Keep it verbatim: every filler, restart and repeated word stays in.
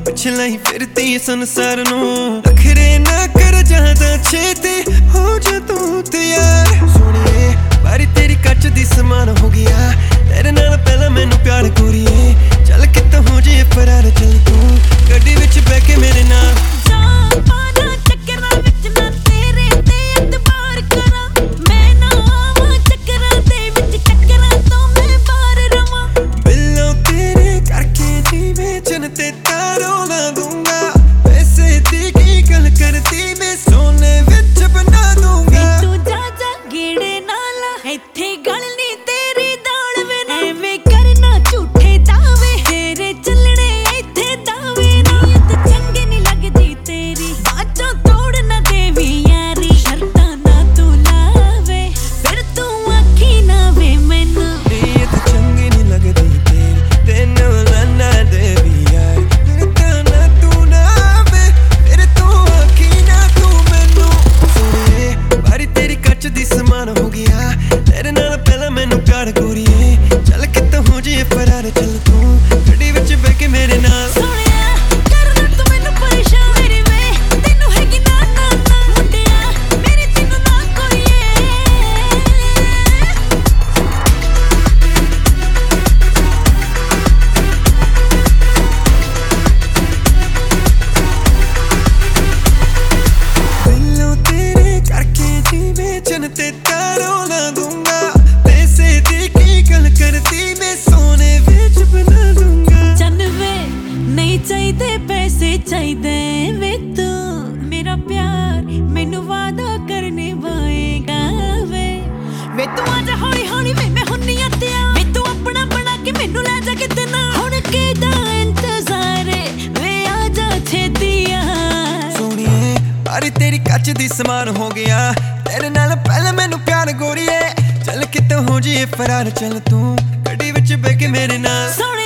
ਪਿਛਲਾ ਹੀ ਫਿਰਦੀ ਸੰਸਾਰ ਨੂੰ ਨਖਰੇ ਨਾ ਕਰ ਜਾਂਦਾ ਛੇਤੀ ਹੋ ਜਾ ਤੂੰ ਤਿਆਰ ਸੋਹਣੀਏ ਬਾਰੀ ਤੇਰੀ ਕੱਚ ਦੀ ਸਮਾਨ ਹੋ ਗਿਆ ਤੇਰੇ ਨਾਲ ਪਹਿਲਾਂ ਮੈਨੂੰ ਪਿਆਰ ਗੋਰੀਏ ਚੱਲ ਕਿਤੋਂ ਹੋ ਜੇ ਫਰਾਰ ਚੱਲ ਤੂੰ ਗੱਡੀ ਵਿੱਚ ਬਹਿ ਕੇ ਮੇਰੇ ਨਾਲ ਤੇ ਤਾਰੋਂ ਲਾ ਦੂੰਗਾ ਪੈਸੇ ਦੀ ਕੀ ਗੱਲ ਕਰਦੀ ਮੈਂ ਸੋਨੇ ਵਿੱਚ ਬਣਾ ਦੂੰਗਾ ਤੂੰ ਜਾ ਜਾ ਗੇੜੇ ਨਾਲ ਇੱਥੇ ਗੱਲ ਨਹੀਂ ਤੇਰੀ ਦਾਲ ਵੇ ਐਵੇਂ ਕਰਨਾ ਝੂਠੇ ਦਾਵੇ ਤੇਰੇ ਚੱਲਣੇ ਇੱਥੇ ਦਾਵੇ ਨੀਅਤ ਚੰਗੀ ਨਹੀਂ ਲੱਗਦੀ ਤੇਰੀ ਬਾਝੋਂ ਤੋੜ ਨਾ ਦੇਵੀ ਯਾਰੀ ਸ਼ਰਤਾਂ ਨਾ ਤੂੰ ਲਾਵੇ ਫਿਰ ਤੂੰ ਆਖੀ ਨਾ ਵੇ ਮੈਨੂੰ ਨੀਅਤ ਚੰਗੀ ਨਹੀਂ ਲੱਗਦੀ ਤੇਰੀ ਤੈਨੂੰ ਨਾ ਦੇਵੀ ਦੀ ਸਮਾਨ ਹੋ ਗਿਆ ਤੇਰੇ ਨਾਲ ਪਹਿਲਾਂ ਮੈਨੂੰ ਪਿਆਰ ਗੋਰੀਏ ਚੱਲ ਕਿਤੋਂ ਹੋ ਜੇ ਫਰਾਰ ਚੱਲ ਤੂੰ ਗੱਡੀ ਵਿੱਚ ਬਹਿ ਕੇ ਮੇਰੇ ਨਾਲ ਸੋਹਣਿਆ ਕਰਨਾ ਤੂੰ ਮੈਨੂੰ ਪਰੇਸ਼ਾਨ ਮੇਰੀ ਵੇ ਤੈਨੂੰ ਹੈਗੀ ਨਾ ਨਾ ਨਾ ਮੁੰਡਿਆ ਮੇਰੀ ਤੈਨੂੰ ਨਾ ਕੋਈਏ ਪਹਿਲੋਂ ਤੇਰੇ ਕਰਕੇ ਜੀਵੇ ਚਨ ਤੇ ਤਾਰੋਂ ਲਾ ਦੂੰਗਾ ਪੈਸੇ ਦੀ ਕੀ ਗੱਲ ਕਰਦੀ ਮੈਂ ਸੋਨੇ ਵਿੱਚ ਬਣਾ ਦੂੰਗਾ ਚੰਨ ਵੇ ਨਹੀਂ ਚਾਹੀਦੇ ਪੈਸੇ ਚਾਹੀਦੇ ਵੇ ਤੂੰ ਮੇਰਾ ਪਿਆਰ ਮੈਨੂੰ ਵਾਦਾ ਕਰਨੇ ਵਾਏਗਾ ਵੇ ਵੇ ਤੂੰ ਆਜਾ ਹੌਲੀ ਹੌਲੀ ਵੇ ਮੈਂ ਹੁੰਨੀ ਆ ਤਿਆਰ ਵੇ ਤੂੰ ਆਪਣਾ ਬਣਾ ਕੇ ਮੈਨੂੰ ਲੈ ਜਾ ਕਿਤੇ ਨਾ ਹੁਣ ਕਿਹਦਾ ਇੰਤਜ਼ਾਰ ਵੇ ਆਜਾ ਛੇਤੀ ਆ ਸੋਹਣੀਏ ਬਾਰੀ ਤੇਰੀ ਕੱਚ ਦੀ ਸਮਾਨ ਹੋ ਗਿਆ ਤੇਰੇ ਨਾਲ ਪਹਿਲਾਂ ਮੈਨੂੰ ਪਿਆਰ ਗੋਰੀਏ ਚੱਲ ਕਿਤੋਂ ਹੋ ਜੇ ਫਰਾਰ ਚੱਲ ਤੂੰ ਗੱਡੀ ਵਿੱਚ ਬਹਿ ਕੇ ਮੇਰੇ ਨਾਲ